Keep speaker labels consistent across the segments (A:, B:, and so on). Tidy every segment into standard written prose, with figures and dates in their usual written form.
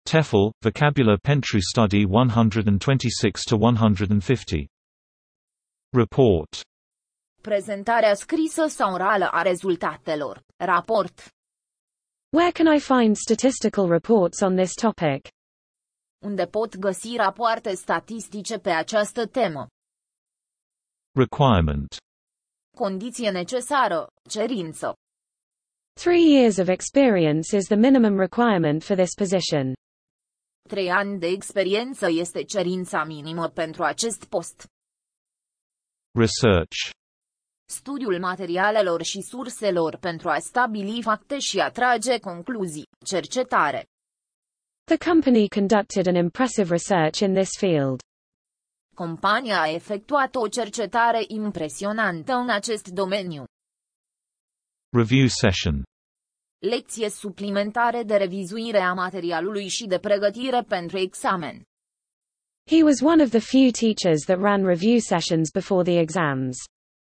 A: TEFL, Vocabulary Pentru Study 126-150. Report.
B: Prezentarea scrisă sau orală a rezultatelor. Raport.
C: Where can I find statistical reports on this topic?
B: Unde pot găsi rapoarte statistice pe această temă?
A: Requirement.
B: Condiție necesară, cerință.
C: 3 years of experience is the minimum requirement for this position.
B: 3 ani de experiență este cerința minimă pentru acest post.
A: Research.
B: Studiul materialelor și surselor pentru a stabili fapte și a trage concluzii, cercetare.
C: The company conducted an impressive research in this field.
B: Compania a efectuat o cercetare impresionantă în acest domeniu.
A: Review session.
B: Lecție suplimentare de revizuire a materialului și de pregătire pentru examen.
C: He was one of the few teachers that ran review sessions before the exams.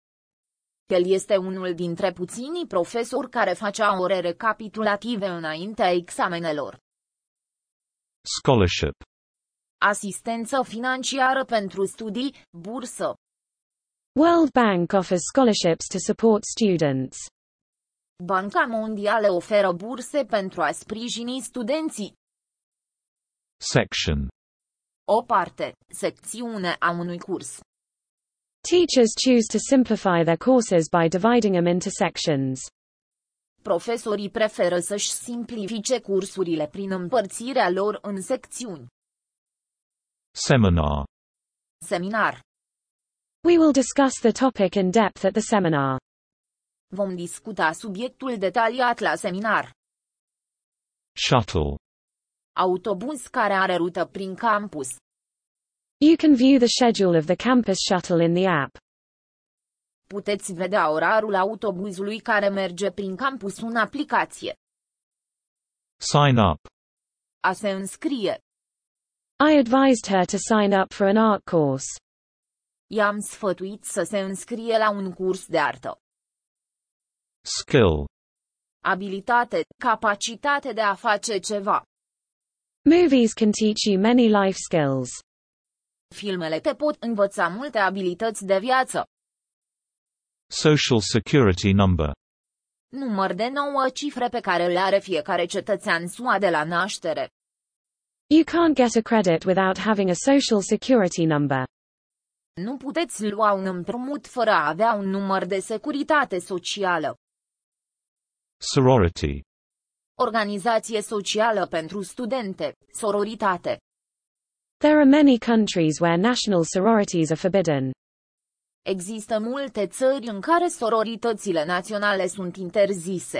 B: El este unul dintre puținii profesori care făceau ore recapitulative înaintea examenelor.
A: Scholarship.
B: Asistență financiară pentru studii, bursă.
C: World Bank offers scholarships to support students.
B: Banca Mondială oferă burse pentru a sprijini studenții.
A: Section.
B: O parte, secțiune a unui curs.
C: Teachers choose to simplify their courses by dividing them into sections.
B: Profesorii preferă să-și simplifice cursurile prin împărțirea lor în secțiuni.
A: Seminar.
B: Seminar.
C: We will discuss the topic in depth at the seminar.
B: Vom discuta subiectul detaliat la seminar.
A: Shuttle.
B: Autobuz care are rută prin campus.
C: You can view the schedule of the campus shuttle in the app.
B: Puteți vedea orarul autobuzului care merge prin campus în aplicație.
A: Sign up.
B: A se înscrie.
C: I advised her to sign up for an art course.
B: I-am sfătuit să se înscrie la un curs de artă.
A: Skill.
B: Abilitate, capacitate de a face ceva.
C: Movies can teach you many life skills.
B: Filmele te pot învăța multe abilități de viață.
A: Social Security number.
B: Număr de 9 cifre pe care le are fiecare cetățean SUA de la naștere.
C: You can't get a credit without having a social security number.
B: Nu puteți lua un împrumut fără a avea un număr de securitate socială.
A: Sorority.
B: Organizație socială pentru studente, sororitate.
C: There are many countries where national sororities are forbidden.
B: Există multe țări în care sororitățile naționale sunt interzise.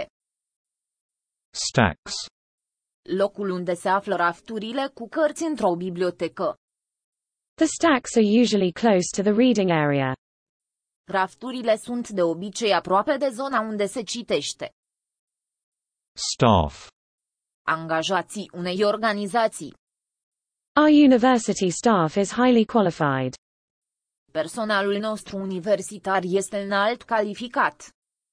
A: Stacks.
B: Locul unde se află rafturile cu cărți într-o bibliotecă.
C: The stacks are usually close to the reading area.
B: Rafturile sunt de obicei aproape de zona unde se citește.
A: Staff.
B: Angajații unei organizații.
C: Our university staff is highly qualified.
B: Personalul nostru universitar este înalt calificat.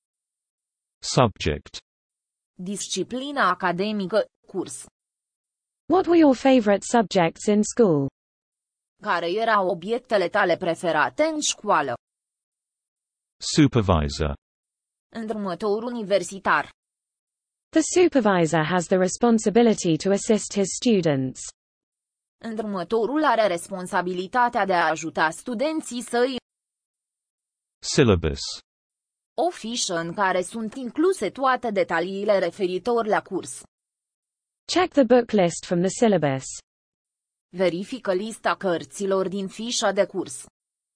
A: Subject.
B: Disciplina academică, curs.
C: What were your favorite subjects in school?
B: Care erau obiectele tale preferate în școală?
A: Supervisor.
B: Îndrumător universitar.
C: The supervisor has the responsibility to assist his students.
B: Îndrumătorul are responsabilitatea de a ajuta studenții săi.
A: Syllabus.
B: O fișă în care sunt incluse toate detaliile referitor la curs.
C: Check the book list from the syllabus.
B: Verifică lista cărților din fișa de curs.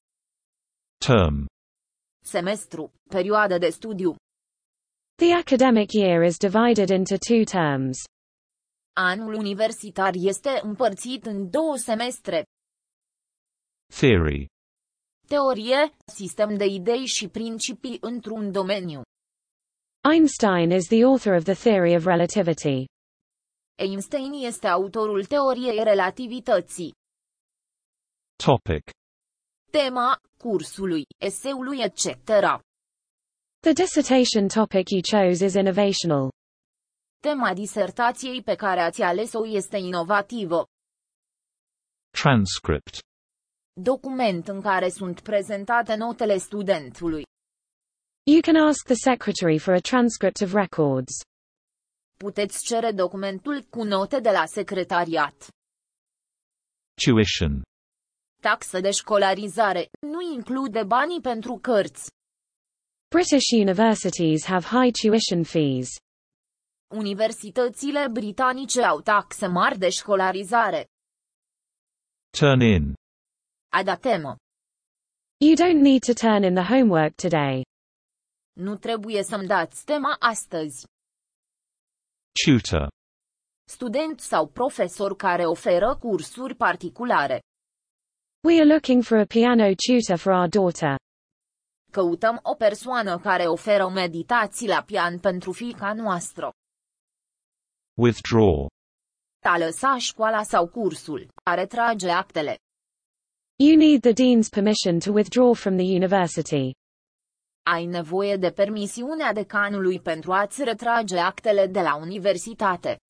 A: Term.
B: Semestru, perioadă de studiu.
C: The academic year is divided into 2 terms.
B: Anul universitar este împărțit în 2 semestre.
A: Theory.
B: Teorie, sistem de idei și principii într-un domeniu.
C: Einstein is the author of the theory of relativity.
B: Einstein este autorul teoriei relativității.
A: Topic.
B: Tema, cursului, eseului etc.
C: The dissertation topic you chose is innovational.
B: Tema disertației pe care ați ales-o este inovativă.
A: Transcript.
B: Document în care sunt prezentate notele studentului.
C: You can ask the secretary for a transcript of records.
B: Puteți cere documentul cu note de la secretariat.
A: Tuition.
B: Taxă de școlarizare nu include banii pentru cărți.
C: British universities have high tuition fees.
B: Universitățile britanice au taxe mari de școlarizare.
A: Turn in.
B: A da temă.
C: You don't need to turn in the homework today.
B: Nu trebuie să-mi dați tema astăzi.
A: Tutor.
B: Student sau profesor care oferă cursuri particulare.
C: We are looking for a piano tutor for our daughter.
B: Căutăm o persoană care oferă meditații la pian pentru fiica noastră.
A: Withdraw.
B: A lăsa școala sau cursul, a retrage actele.
C: You need the dean's permission to withdraw from the university.
B: Ai nevoie de permisiunea decanului pentru a-ți retrage actele de la universitate.